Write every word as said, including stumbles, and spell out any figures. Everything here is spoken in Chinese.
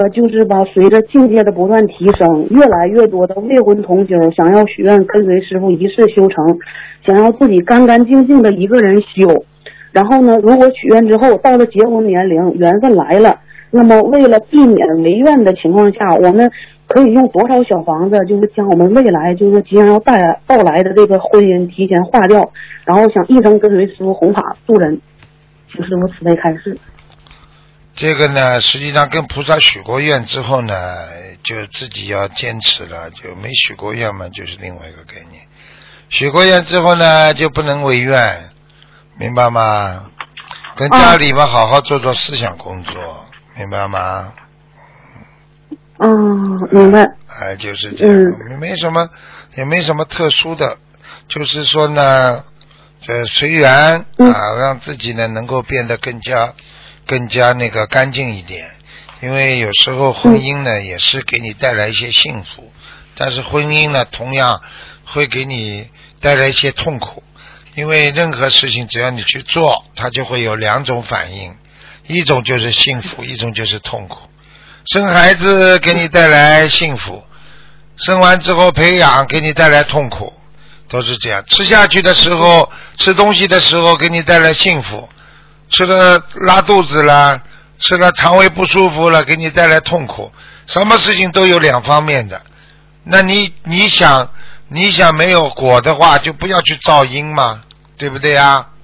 呃，就是吧，随着境界的不断提升，越来越多的未婚同修想要许愿跟随师傅一世修成，想要自己干干净净的一个人修。然后呢，如果许愿之后到了结婚年龄，缘分来了，那么为了避免违愿的情况下，我们可以用多少小房子，就是将我们未来就是即将要带来到来的这个婚姻提前化掉，然后想一生跟随师傅弘法度人，请师傅慈悲开示。 这个呢，实际上跟菩萨许过愿之后呢，就自己要坚持了，就没许过愿嘛，就是另外一个概念。许过愿之后呢，就不能违愿，明白吗？跟家里面好好做做思想工作，啊、明白吗？ 嗯，明白。 哎、呃，就是这样，嗯、没什么，也没什么特殊的，就是说呢，这随缘啊、嗯，让自己呢能够变得更加。更加那个干净一点，因为有时候婚姻呢、嗯、也是给你带来一些幸福，但是婚姻呢同样会给你带来一些痛苦，因为任何事情只要你去做，它就会有两种反应，一种就是幸福，一种就是痛苦。生孩子给你带来幸福，生完之后培养给你带来痛苦，都是这样。吃下去的时候，吃东西的时候给你带来幸福，吃了拉肚子了，吃了肠胃不舒服了，给你带来痛苦。什么事情都有两方面的，那你你想你想没有果的话，就不要去造因嘛，对不对啊？